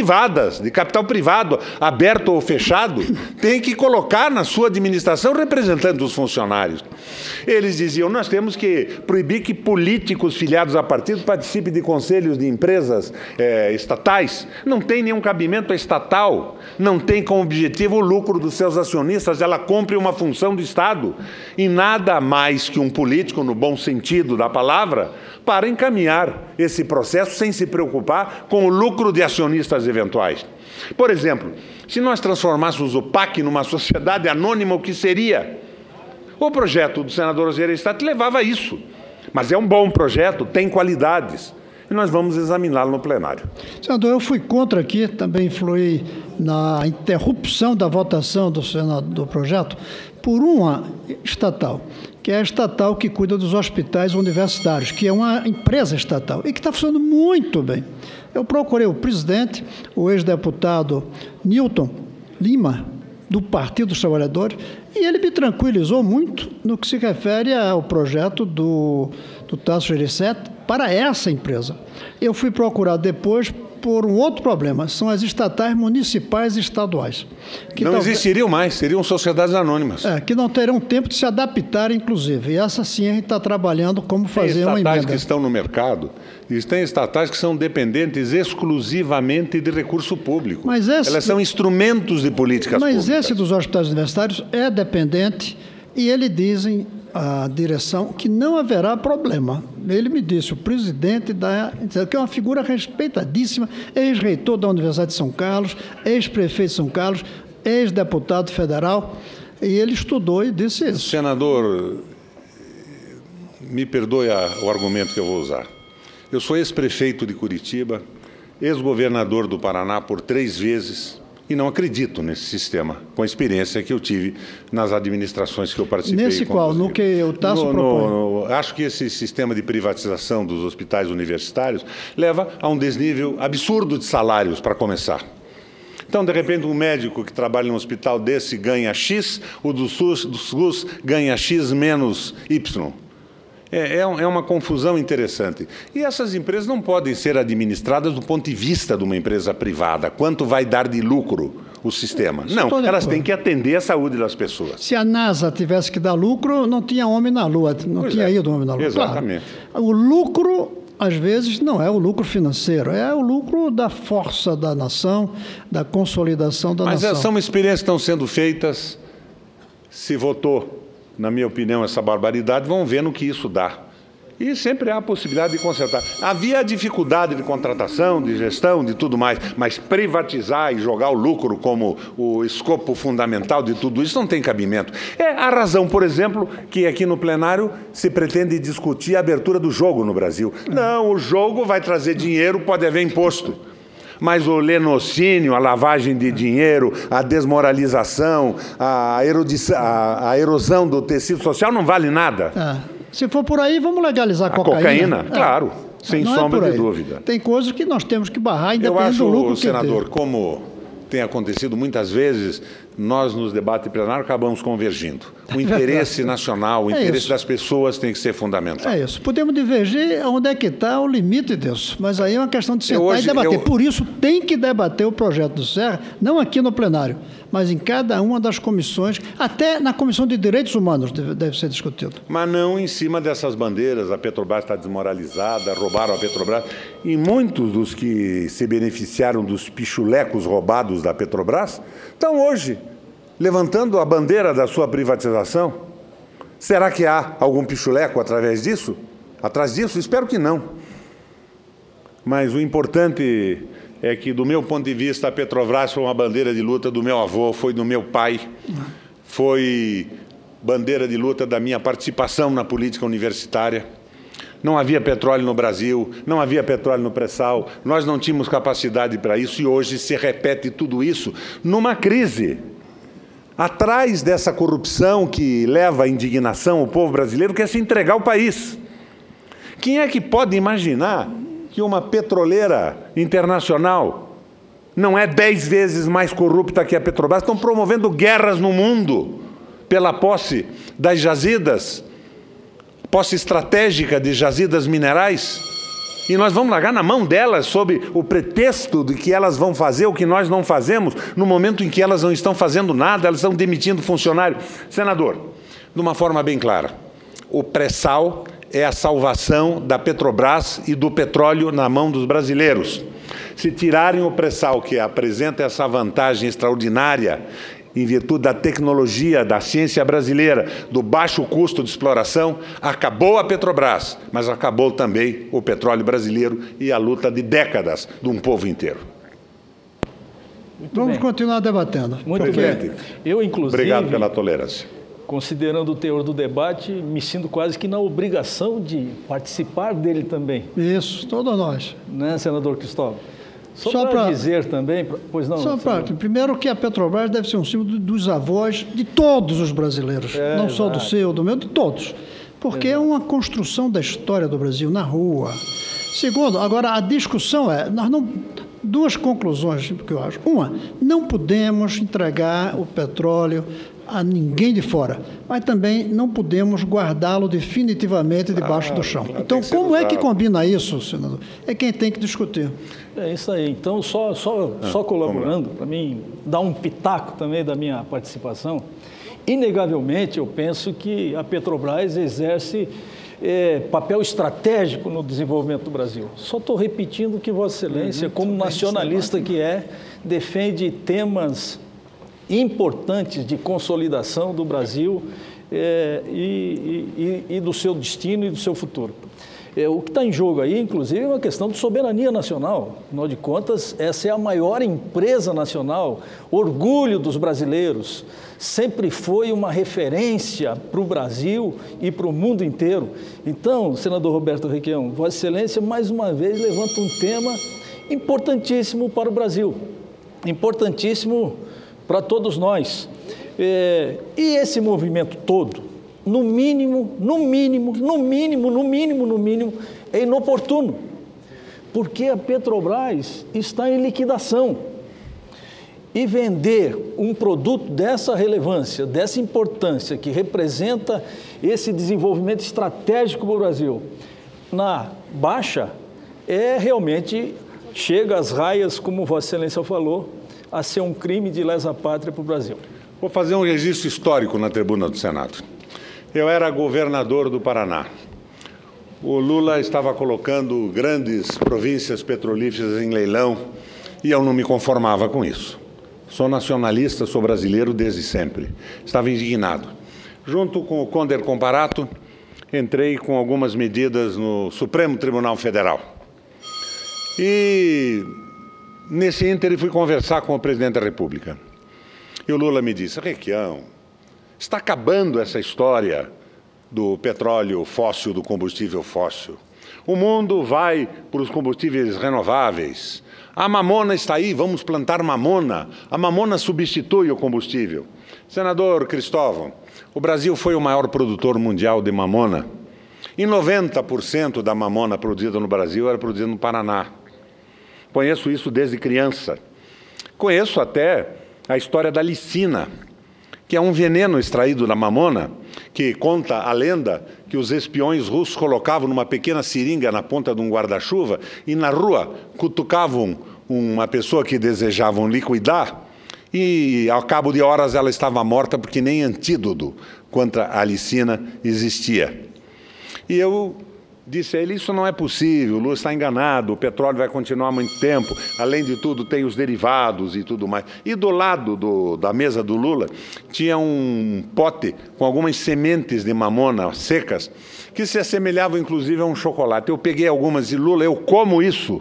de capital privado, aberto ou fechado, tem que colocar na sua administração representantes dos funcionários. Eles diziam, nós temos que proibir que políticos filiados a partidos participem de conselhos de empresas estatais. Não tem nenhum cabimento estatal, não tem como objetivo o lucro dos seus acionistas, ela cumpre uma função do Estado. E nada mais que um político, no bom sentido da palavra, para encaminhar esse processo sem se preocupar com o lucro de acionistas eventuais. Por exemplo, se nós transformássemos o PAC numa sociedade anônima, o que seria? O projeto do senador Gereissati levava a isso, mas é um bom projeto, tem qualidades, e nós vamos examiná-lo no plenário. Senador, eu fui contra aqui, também influí na interrupção da votação do projeto por uma estatal, que é a estatal que cuida dos hospitais universitários, que é uma empresa estatal e que está funcionando muito bem. Eu procurei o presidente, o ex-deputado Newton Lima, do Partido dos Trabalhadores, e ele me tranquilizou muito no que se refere ao projeto do Tasso Gereissati para essa empresa. Eu fui procurar depois por um outro problema, são as estatais municipais e estaduais. Que não existiriam mais, seriam sociedades anônimas. Que não terão tempo de se adaptar, inclusive. E essa sim a gente está trabalhando como fazer uma emenda. Tem estatais que estão no mercado, e tem estatais que são dependentes exclusivamente de recurso público. Elas são instrumentos de políticas públicas. Mas esse dos hospitais universitários é dependente, e eles dizem, a direção, que não haverá problema. Ele me disse, o presidente que é uma figura respeitadíssima, ex-reitor da Universidade de São Carlos, ex-prefeito de São Carlos, ex-deputado federal, e ele estudou e disse isso. Senador, me perdoe o argumento que eu vou usar. Eu sou ex-prefeito de Curitiba, ex-governador do Paraná por 3 vezes, e não acredito nesse sistema, com a experiência que eu tive nas administrações que eu participei. Nesse qual? No que o Tasso propõe? Acho que esse sistema de privatização dos hospitais universitários leva a um desnível absurdo de salários, para começar. Então, de repente, um médico que trabalha em um hospital desse ganha X, o do SUS ganha X menos Y. É uma confusão interessante. E essas empresas não podem ser administradas do ponto de vista de uma empresa privada. Quanto vai dar de lucro o sistema? Não, elas têm que atender a saúde das pessoas. Se a NASA tivesse que dar lucro, não tinha homem na Lua, não tinha ido homem na Lua. Exatamente. Claro. O lucro, às vezes, não é o lucro financeiro, é o lucro da força da nação, da consolidação da nação. Mas são experiências que estão sendo feitas se votou, na minha opinião, essa barbaridade, vão ver no que isso dá. E sempre há a possibilidade de consertar. Havia dificuldade de contratação, de gestão, de tudo mais, mas privatizar e jogar o lucro como o escopo fundamental de tudo isso não tem cabimento. É a razão, por exemplo, que aqui no plenário se pretende discutir a abertura do jogo no Brasil. Não, o jogo vai trazer dinheiro, pode haver imposto. Mas o lenocínio, a lavagem de dinheiro, a desmoralização, a erosão do tecido social não vale nada. Se for por aí, vamos legalizar a cocaína. Claro, sem sombra de dúvida. Tem coisas que nós temos que barrar, independente do lucro que senador, como tem acontecido muitas vezes, nós nos debates plenários acabamos convergindo. O interesse nacional, o interesse das pessoas tem que ser fundamental. É isso. Podemos divergir onde é que está o limite disso, mas aí é uma questão de sentar e debater. Por isso, tem que debater o projeto do Serra, não aqui no plenário, mas em cada uma das comissões, até na Comissão de Direitos Humanos deve ser discutido. Mas não em cima dessas bandeiras, a Petrobras está desmoralizada, roubaram a Petrobras, e muitos dos que se beneficiaram dos pichulecos roubados da Petrobras estão hoje levantando a bandeira da sua privatização. Será que há algum pichuleco através disso? Atrás disso? Espero que não. Mas o importante é que, do meu ponto de vista, a Petrobras foi uma bandeira de luta do meu avô, foi do meu pai, foi bandeira de luta da minha participação na política universitária. Não havia petróleo no Brasil, não havia petróleo no pré-sal, nós não tínhamos capacidade para isso e hoje se repete tudo isso numa crise. Atrás dessa corrupção que leva à indignação o povo brasileiro quer se entregar ao país. Quem é que pode imaginar que uma petroleira internacional não é 10 vezes mais corrupta que a Petrobras? Estão promovendo guerras no mundo pela posse das jazidas, posse estratégica de jazidas minerais, e nós vamos largar na mão delas sob o pretexto de que elas vão fazer o que nós não fazemos, no momento em que elas não estão fazendo nada, elas estão demitindo funcionário. Senador, de uma forma bem clara, o pré-sal é a salvação da Petrobras e do petróleo na mão dos brasileiros. Se tirarem o pré-sal, que apresenta essa vantagem extraordinária, em virtude da tecnologia, da ciência brasileira, do baixo custo de exploração, acabou a Petrobras, mas acabou também o petróleo brasileiro e a luta de décadas de um povo inteiro. Vamos continuar debatendo. Muito bem. Eu, inclusive, obrigado pela tolerância. Considerando o teor do debate, me sinto quase que na obrigação de participar dele também. Isso, todos nós. Né, senador Cristóvão? Só para dizer também, pois não. Só para primeiro que a Petrobras deve ser um símbolo dos avós de todos os brasileiros, não só do seu, do meu, de todos, porque é uma construção da história do Brasil na rua. Segundo, agora a discussão duas conclusões que eu acho. Uma, não podemos entregar o petróleo a ninguém de fora, mas também não podemos guardá-lo definitivamente debaixo do chão. Então, como é que combina isso, senador? É quem tem que discutir. É isso aí. Então, só colaborando, para mim, dar um pitaco também da minha participação, inegavelmente eu penso que a Petrobras exerce papel estratégico no desenvolvimento do Brasil. Só estou repetindo que Vossa Excelência, como nacionalista que defende temas importantes de consolidação do Brasil e do seu destino e do seu futuro. O que está em jogo aí, inclusive, é uma questão de soberania nacional. Afinal de contas, essa é a maior empresa nacional, orgulho dos brasileiros, sempre foi uma referência para o Brasil e para o mundo inteiro. Então, senador Roberto Requião, Vossa Excelência, mais uma vez, levanta um tema importantíssimo para o Brasil, importantíssimo para todos nós. E esse movimento todo, no mínimo, é inoportuno, porque a Petrobras está em liquidação. E vender um produto dessa relevância, dessa importância, que representa esse desenvolvimento estratégico para o Brasil, na baixa, realmente chega às raias, como Vossa Excelência falou, a ser um crime de lesa pátria para o Brasil. Vou fazer um registro histórico na tribuna do Senado. Eu era governador do Paraná. O Lula estava colocando grandes províncias petrolíferas em leilão e eu não me conformava com isso. Sou nacionalista, sou brasileiro desde sempre. Estava indignado. Junto com o Conder Comparato, entrei com algumas medidas no Supremo Tribunal Federal. E nesse ínterim fui conversar com o presidente da República. E o Lula me disse: Requião, está acabando essa história do petróleo fóssil, do combustível fóssil. O mundo vai para os combustíveis renováveis. A mamona está aí, vamos plantar mamona. A mamona substitui o combustível. Senador Cristóvão, o Brasil foi o maior produtor mundial de mamona. E 90% da mamona produzida no Brasil era produzida no Paraná. Conheço isso desde criança. Conheço até a história da licina, que é um veneno extraído da mamona, que conta a lenda que os espiões russos colocavam numa pequena seringa na ponta de um guarda-chuva e na rua cutucavam uma pessoa que desejavam liquidar e, ao cabo de horas, ela estava morta porque nem antídoto contra a licina existia. E eu disse a ele: isso não é possível, o Lula está enganado, o petróleo vai continuar muito tempo, além de tudo tem os derivados e tudo mais. E do lado da mesa do Lula tinha um pote com algumas sementes de mamona secas, que se assemelhavam inclusive a um chocolate. Eu peguei algumas e: Lula, eu como isso,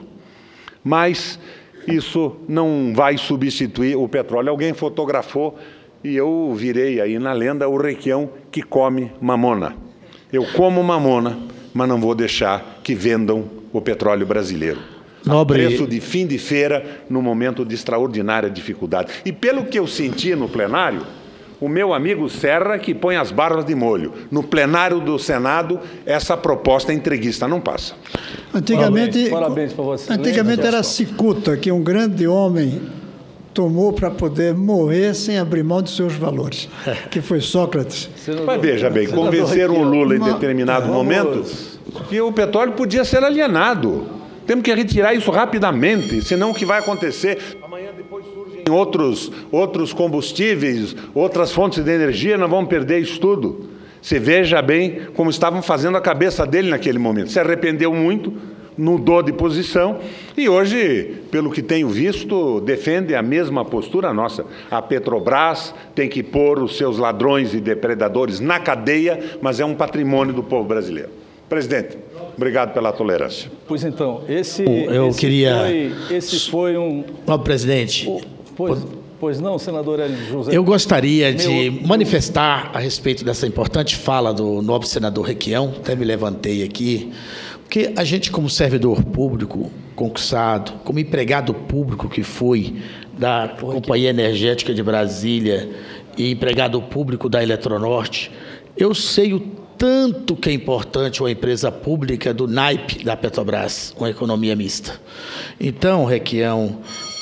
mas isso não vai substituir o petróleo. Alguém fotografou e eu virei aí na lenda o Requião que come mamona. Eu como mamona, mas não vou deixar que vendam o petróleo brasileiro. Nobre... A preço de fim de feira, num momento de extraordinária dificuldade. E pelo que eu senti no plenário, o meu amigo Serra que põe as barbas de molho. No plenário do Senado, essa proposta entreguista não passa. Antigamente, parabéns para você. Antigamente era a cicuta que um grande homem tomou para poder morrer sem abrir mão de seus valores, que foi Sócrates. Mas veja bem, convenceram o Lula em determinado momento que o petróleo podia ser alienado. Temos que retirar isso rapidamente, senão o que vai acontecer? Amanhã depois surgem outros combustíveis, outras fontes de energia, nós vamos perder isso tudo. Você veja bem como estavam fazendo a cabeça dele naquele momento. Se arrependeu muito, mudou de posição e hoje, pelo que tenho visto, defende a mesma postura nossa. A Petrobras tem que pôr os seus ladrões e depredadores na cadeia, mas é um patrimônio do povo brasileiro. Presidente, obrigado pela tolerância. Pois então, esse foi um... Ó, presidente... Pois não, senador Hélio José? Eu gostaria de manifestar a respeito dessa importante fala do nobre senador Requião, até me levantei aqui, porque a gente, como servidor público concursado, como empregado público que fui da Companhia Energética de Brasília e empregado público da Eletronorte, eu sei o tanto que é importante uma empresa pública do naipe da Petrobras, uma economia mista. Então, Requião,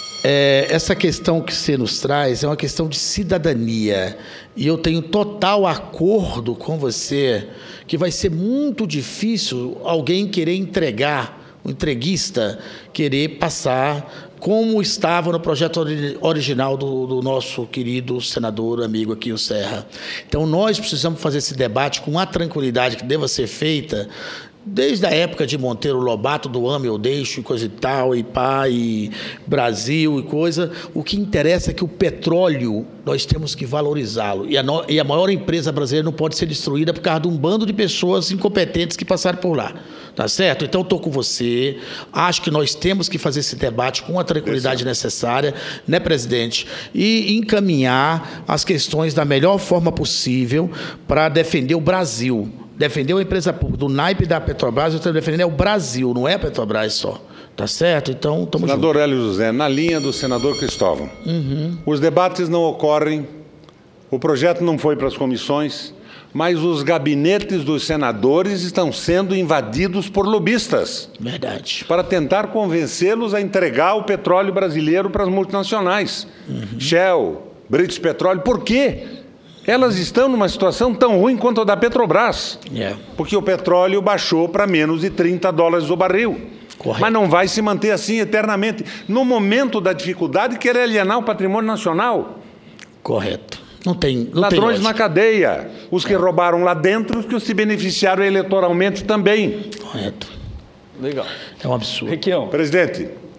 essa questão que você nos traz é uma questão de cidadania. E eu tenho total acordo com você que vai ser muito difícil alguém querer entregar, um entreguista, querer passar como estava no projeto original do nosso querido senador, amigo aqui, o Serra. Então, nós precisamos fazer esse debate com a tranquilidade que deva ser feita, desde a época de Monteiro Lobato, do ame ou deixo, e coisa e tal, e pá, e Brasil, e coisa. O que interessa é que o petróleo, nós temos que valorizá-lo. E a maior empresa brasileira não pode ser destruída por causa de um bando de pessoas incompetentes que passaram por lá. Tá certo? Então, estou com você. Acho que nós temos que fazer esse debate com a tranquilidade necessária, né, presidente? E encaminhar as questões da melhor forma possível para defender o Brasil. Defender uma empresa pública do naipe da Petrobras, eu estou defendendo o Brasil, não é a Petrobras só. Tá certo? Então, estamos juntos. Senador Hélio José, na linha do senador Cristóvão, os debates não ocorrem, o projeto não foi para as comissões, mas os gabinetes dos senadores estão sendo invadidos por lobistas. Verdade. Para tentar convencê-los a entregar o petróleo brasileiro para as multinacionais. Shell, British Petroleum, por quê? Elas estão numa situação tão ruim quanto a da Petrobras, porque o petróleo baixou para menos de $30 o barril. Correto. Mas não vai se manter assim eternamente. No momento da dificuldade, querer alienar o patrimônio nacional. Correto. Não tem ladrões na cadeia. Os que roubaram lá dentro, os que se beneficiaram eleitoralmente também. Correto. Legal. É um absurdo. Requião. Presidente,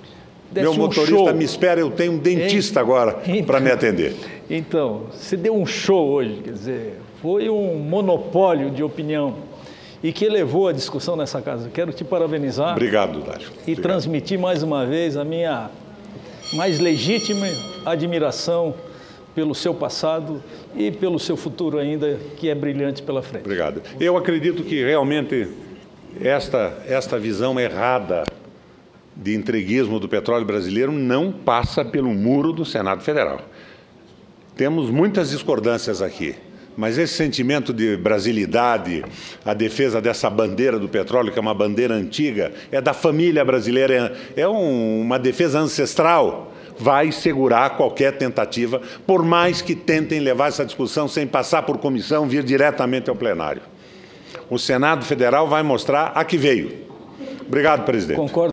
Meu motorista me espera, eu tenho um dentista agora para me atender. Então, você deu um show hoje, quer dizer, foi um monopólio de opinião e que elevou a discussão nessa casa. Quero te parabenizar. Obrigado, Dário. E transmitir mais uma vez a minha mais legítima admiração pelo seu passado e pelo seu futuro ainda, que é brilhante pela frente. Obrigado. Eu acredito que realmente esta visão errada de entreguismo do petróleo brasileiro não passa pelo muro do Senado Federal. Temos muitas discordâncias aqui, mas esse sentimento de brasilidade, a defesa dessa bandeira do petróleo, que é uma bandeira antiga, é da família brasileira, é uma defesa ancestral, vai segurar qualquer tentativa, por mais que tentem levar essa discussão sem passar por comissão, vir diretamente ao plenário. O Senado Federal vai mostrar a que veio. Obrigado, presidente. Concordo.